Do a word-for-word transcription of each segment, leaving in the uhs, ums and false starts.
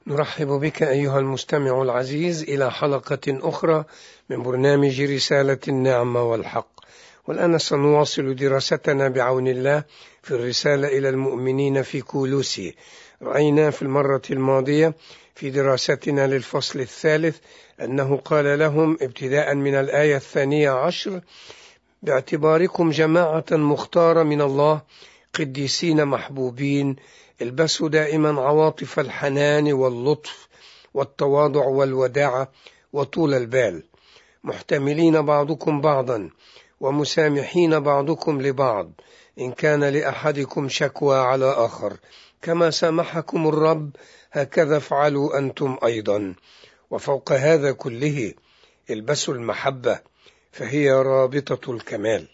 نرحب بك أيها المستمع العزيز إلى حلقة أخرى من برنامج رسالة النعمة والحق. والآن سنواصل دراستنا بعون الله في الرسالة إلى المؤمنين في كولوسي. رأينا في المرة الماضية في دراستنا للفصل الثالث أنه قال لهم ابتداء من الآية الثانية عشر: باعتباركم جماعة مختارة من الله قديسين محبوبين، البسوا دائما عواطف الحنان واللطف والتواضع والوداعة وطول البال، محتملين بعضكم بعضا ومسامحين بعضكم لبعض إن كان لأحدكم شكوى على آخر، كما سامحكم الرب هكذا افعلوا أنتم أيضا. وفوق هذا كله البسوا المحبة فهي رابطة الكمال.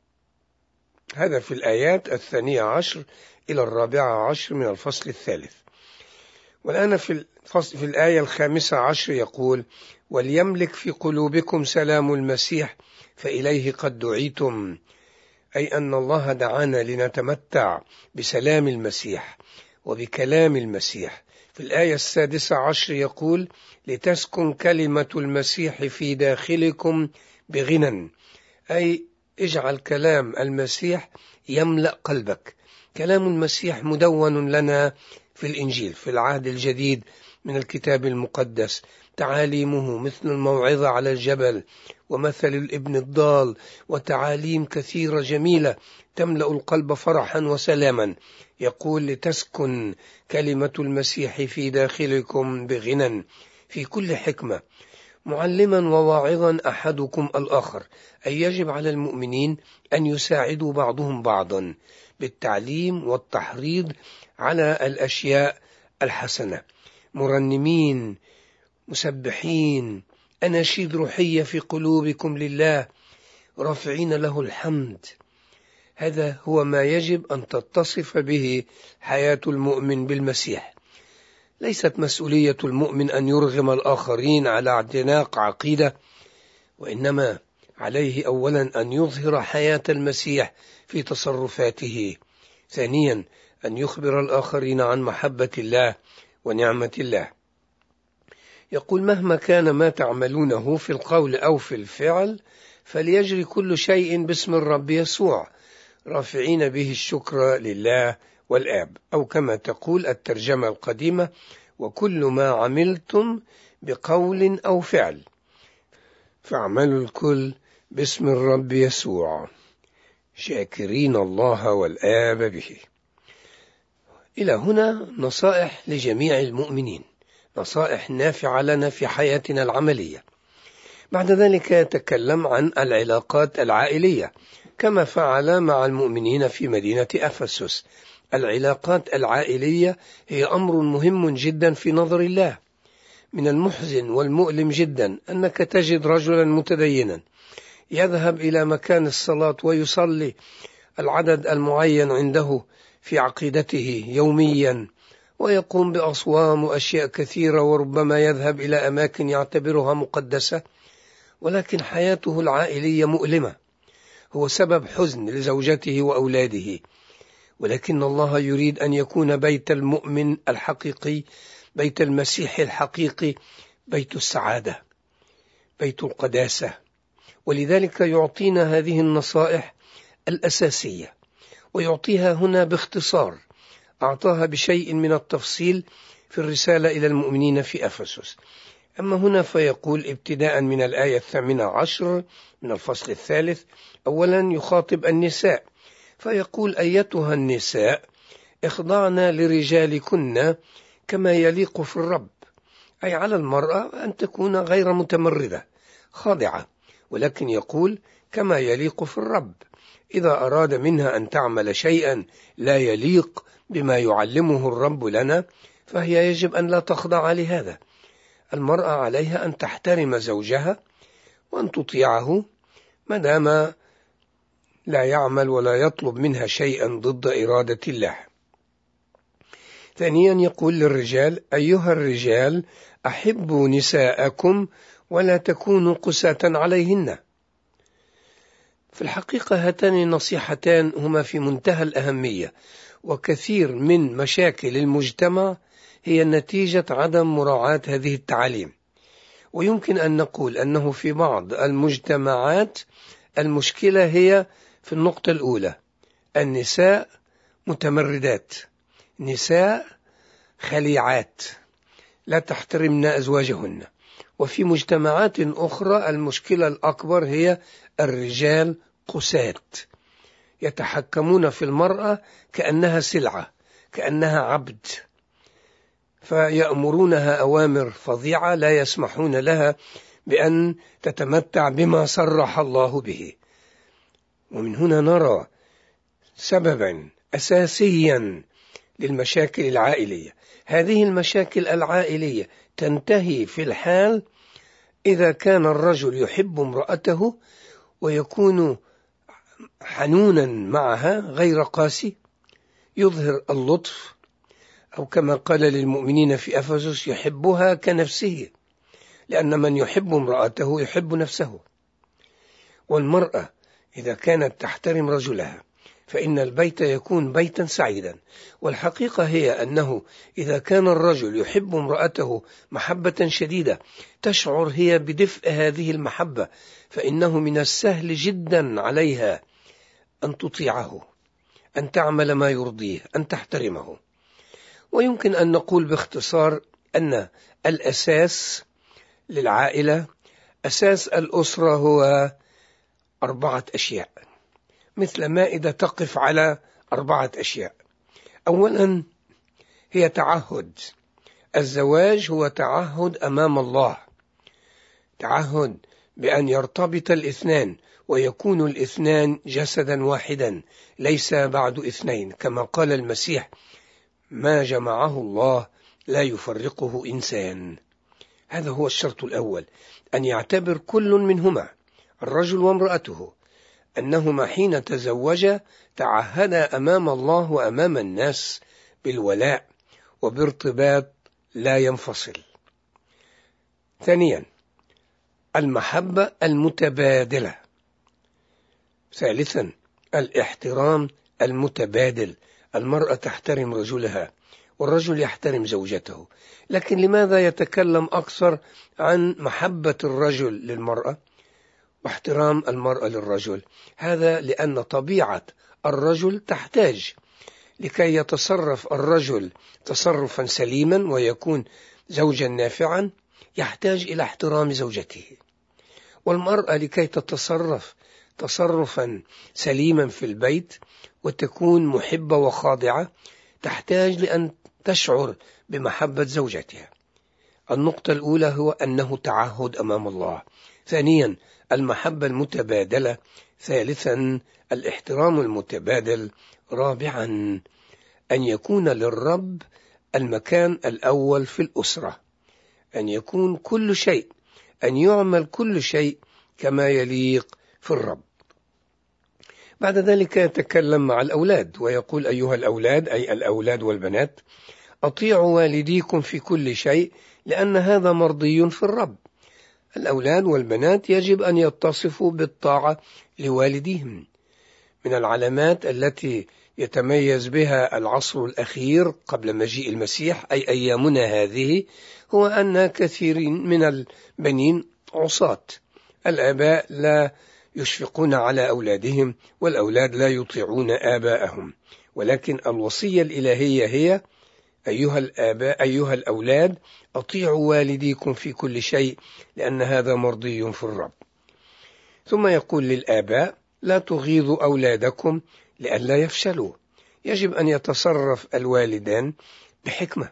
هذا في الآيات الثانية عشر إلى الرابعة عشر من الفصل الثالث. والآن في, الفصل في الآية الخامسة عشر يقول: وليملك في قلوبكم سلام المسيح فإليه قد دعيتم، أي أن الله دعانا لنتمتع بسلام المسيح وبكلام المسيح. في الآية السادسة عشر يقول: لتسكن كلمة المسيح في داخلكم بغنى، أي اجعل كلام المسيح يملأ قلبك. كلام المسيح مدون لنا في الإنجيل في العهد الجديد من الكتاب المقدس، تعاليمه مثل الموعظة على الجبل ومثل الابن الضال وتعاليم كثيرة جميلة تملأ القلب فرحا وسلاما. يقول: لتسكن كلمة المسيح في داخلكم بغنى في كل حكمة، معلما وواعظا أحدكم الآخر، أي يجب على المؤمنين أن يساعدوا بعضهم بعضا بالتعليم والتحريض على الأشياء الحسنة، مرنمين، مسبحين، أناشيد روحية في قلوبكم لله، رافعين له الحمد. هذا هو ما يجب أن تتصف به حياة المؤمن بالمسيح. ليست مسؤولية المؤمن أن يرغم الآخرين على اعتناق عقيدة، وإنما عليه أولا أن يظهر حياة المسيح في تصرفاته، ثانيا أن يخبر الآخرين عن محبة الله ونعمة الله. يقول: مهما كان ما تعملونه في القول أو في الفعل فليجري كل شيء باسم الرب يسوع، رافعين به الشكر لله والآب، أو كما تقول الترجمة القديمة: وكل ما عملتم بقول أو فعل فاعملوا الكل باسم الرب يسوع، شاكرين الله والآب به. إلى هنا نصائح لجميع المؤمنين، نصائح نافعة لنا في حياتنا العملية. بعد ذلك يتكلم عن العلاقات العائلية كما فعل مع المؤمنين في مدينة أفسس. العلاقات العائلية هي أمر مهم جدا في نظر الله. من المحزن والمؤلم جدا أنك تجد رجلا متدينا يذهب إلى مكان الصلاة ويصلي العدد المعين عنده في عقيدته يوميا، ويقوم بأصوام وأشياء كثيرة، وربما يذهب إلى أماكن يعتبرها مقدسة، ولكن حياته العائلية مؤلمة، هو سبب حزن لزوجته وأولاده. ولكن الله يريد أن يكون بيت المؤمن الحقيقي، بيت المسيح الحقيقي، بيت السعادة، بيت القداسة. ولذلك يعطينا هذه النصائح الأساسية، ويعطيها هنا باختصار، أعطاها بشيء من التفصيل في الرسالة إلى المؤمنين في أفسس. أما هنا فيقول ابتداء من الآية الثامنة عشر من الفصل الثالث: أولا يخاطب النساء فيقول: أيتها النساء اخضعن لرجالكن كما يليق في الرب، أي على المرأة أن تكون غير متمردة خاضعة، ولكن يقول كما يليق في الرب. إذا أراد منها أن تعمل شيئا لا يليق بما يعلمه الرب لنا فهي يجب أن لا تخضع لهذا. المرأة عليها أن تحترم زوجها وأن تطيعه ما دام لا يعمل ولا يطلب منها شيئا ضد إرادة الله. ثانيا يقول للرجال: أيها الرجال أحبوا نساءكم ولا تكونوا قساة عليهن. في الحقيقة هاتان النصيحتان هما في منتهى الأهمية، وكثير من مشاكل المجتمع هي نتيجة عدم مراعاة هذه التعاليم. ويمكن أن نقول أنه في بعض المجتمعات المشكلة هي في النقطة الأولى: النساء متمردات، نساء خليعات لا تحترمن أزواجهن. وفي مجتمعات أخرى المشكلة الأكبر هي الرجال قساة، يتحكمون في المرأة كأنها سلعة، كأنها عبد، فيأمرونها أوامر فظيعة، لا يسمحون لها بأن تتمتع بما صرح الله به. ومن هنا نرى سببا أساسيا للمشاكل العائلية. هذه المشاكل العائلية تنتهي في الحال إذا كان الرجل يحب امرأته ويكون حنونا معها غير قاسي، يظهر اللطف، أو كما قال للمؤمنين في أفسس: يحبها كنفسه، لأن من يحب امرأته يحب نفسه. والمرأة إذا كانت تحترم رجلها فإن البيت يكون بيتا سعيدا. والحقيقة هي أنه إذا كان الرجل يحب امرأته محبة شديدة تشعر هي بدفء هذه المحبة، فإنه من السهل جدا عليها أن تطيعه، أن تعمل ما يرضيه، أن تحترمه. ويمكن أن نقول باختصار أن الأساس للعائلة، أساس الأسرة، هو أربعة أشياء، مثل مائدة تقف على أربعة أشياء. أولا هي تعهد. الزواج هو تعهد أمام الله، تعهد بأن يرتبط الاثنان ويكون الاثنان جسدا واحدا، ليس بعد اثنين، كما قال المسيح: ما جمعه الله لا يفرقه إنسان. هذا هو الشرط الأول، أن يعتبر كل منهما، الرجل وامرأته، أنهما حين تزوجا تعهدا أمام الله وأمام الناس بالولاء وبارتباط لا ينفصل. ثانيا المحبة المتبادلة. ثالثا الاحترام المتبادل، المرأة تحترم رجلها والرجل يحترم زوجته. لكن لماذا يتكلم أكثر عن محبة الرجل للمرأة واحترام المرأة للرجل؟ هذا لأن طبيعة الرجل تحتاج لكي يتصرف الرجل تصرفا سليما ويكون زوجا نافعا، يحتاج إلى احترام زوجته. والمرأة لكي تتصرف تصرفا سليما في البيت وتكون محبة وخاضعة تحتاج لأن تشعر بمحبة زوجتها. النقطة الأولى هو أنه تعهد أمام الله. ثانيا المحبة المتبادلة. ثالثا الاحترام المتبادل. رابعا أن يكون للرب المكان الأول في الأسرة، أن يكون كل شيء، أن يعمل كل شيء كما يليق في الرب. بعد ذلك يتكلم مع الأولاد ويقول: أيها الأولاد، أي الأولاد والبنات، أطيعوا والديكم في كل شيء لأن هذا مرضي في الرب. الأولاد والبنات يجب أن يتصفوا بالطاعة لوالديهم. من العلامات التي يتميز بها العصر الأخير قبل مجيء المسيح، أي أيامنا هذه، هو أن كثيرين من البنين عصاة. الآباء لا يشفقون على أولادهم والأولاد لا يطيعون آباءهم. ولكن الوصية الإلهية هي: أيها الآباء أيها الأولاد أطيعوا والديكم في كل شيء لأن هذا مرضي في الرب. ثم يقول للآباء: لا تغيظوا أولادكم لئلا يفشلوا. يجب أن يتصرف الوالدان بحكمة.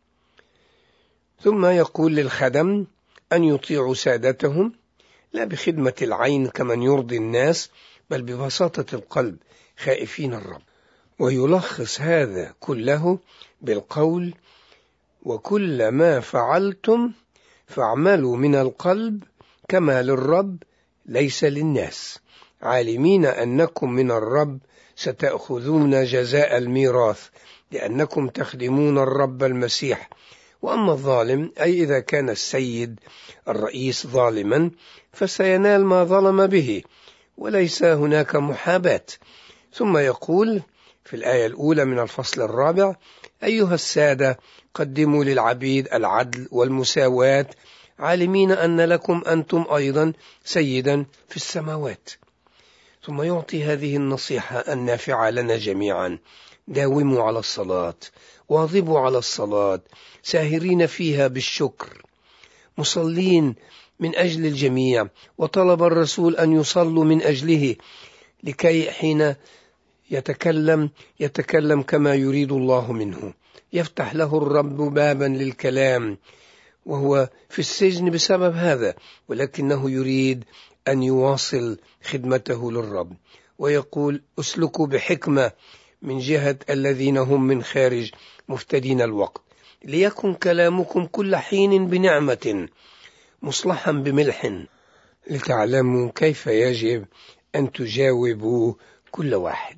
ثم يقول للخدم أن يطيعوا سادتهم، لا بخدمة العين كمن يرضي الناس، بل ببساطة القلب خائفين الرب. ويلخص هذا كله بالقول: وكل ما فعلتم فاعملوا من القلب كما للرب ليس للناس، عالمين أنكم من الرب ستأخذون جزاء الميراث، لأنكم تخدمون الرب المسيح. وأما الظالم، أي إذا كان السيد الرئيس ظالما، فسينال ما ظلم به، وليس هناك محاباة. ثم يقول في الآية الأولى من الفصل الرابع: أيها السادة، قدموا للعبيد العدل والمساواة، عالمين أن لكم أنتم أيضا سيدا في السماوات. ثم يعطي هذه النصيحة النافعة لنا جميعا: داوموا على الصلاة، واظبوا على الصلاة، ساهرين فيها بالشكر، مصلين من أجل الجميع. وطلب الرسول أن يصلوا من أجله، لكي حين يتكلم يتكلم كما يريد الله منه. يفتح له الرب بابا للكلام وهو في السجن بسبب هذا، ولكنه يريد أن يواصل خدمته للرب، ويقول: اسلكوا بحكمة من جهة الذين هم من خارج مفتدين الوقت، ليكن كلامكم كل حين بنعمة مصلحا بملح، لتعلموا كيف يجب أن تجاوبوا كل واحد.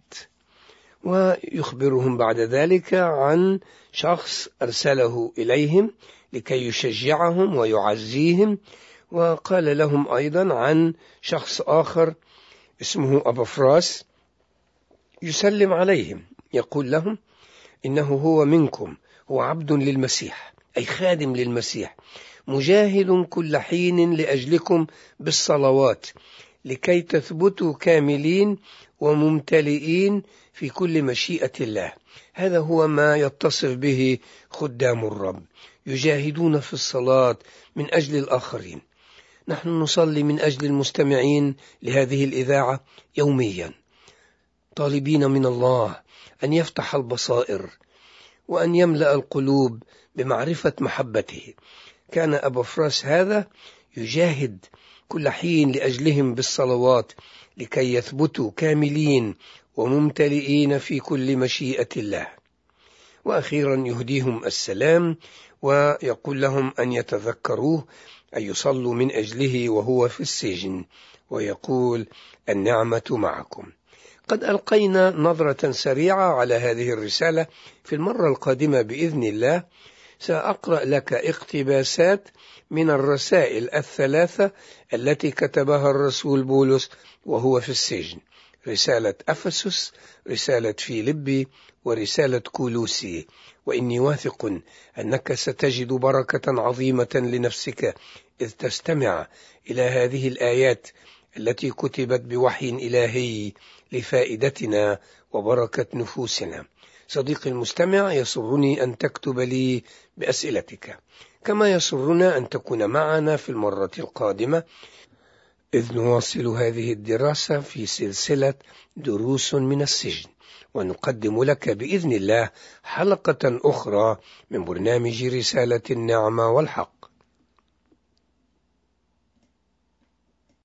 ويخبرهم بعد ذلك عن شخص أرسله إليهم لكي يشجعهم ويعزيهم، وقال لهم أيضا عن شخص آخر اسمه أبافراس يسلم عليهم، يقول لهم إنه هو منكم، هو عبد للمسيح، أي خادم للمسيح، مجاهد كل حين لأجلكم بالصلوات، لكي تثبتوا كاملين وممتلئين في كل مشيئة الله. هذا هو ما يتصف به خدام الرب، يجاهدون في الصلاة من أجل الآخرين. نحن نصلي من أجل المستمعين لهذه الإذاعة يوميا، طالبين من الله أن يفتح البصائر وأن يملأ القلوب بمعرفة محبته. كان أبافراس هذا يجاهد كل حين لأجلهم بالصلوات، لكي يثبتوا كاملين وممتلئين في كل مشيئة الله. وأخيرا يهديهم السلام ويقول لهم أن يتذكروه، أن يصلوا من أجله وهو في السجن، ويقول: النعمة معكم. قد ألقينا نظرة سريعة على هذه الرسالة. في المرة القادمة بإذن الله سأقرأ لك اقتباسات من الرسائل الثلاثة التي كتبها الرسول بولس وهو في السجن: رسالة أفسس، رسالة فيلبي، ورسالة كولوسي. وإني واثق أنك ستجد بركة عظيمة لنفسك إذ تستمع إلى هذه الآيات التي كتبت بوحي إلهي لفائدتنا وبركة نفوسنا. صديقي المستمع، يسرني أن تكتب لي بأسئلتك، كما يسرنا أن تكون معنا في المرة القادمة، إذ نواصل هذه الدراسة في سلسلة دروس من السجن، ونقدم لك بإذن الله حلقة أخرى من برنامج رسالة النعمة والحق.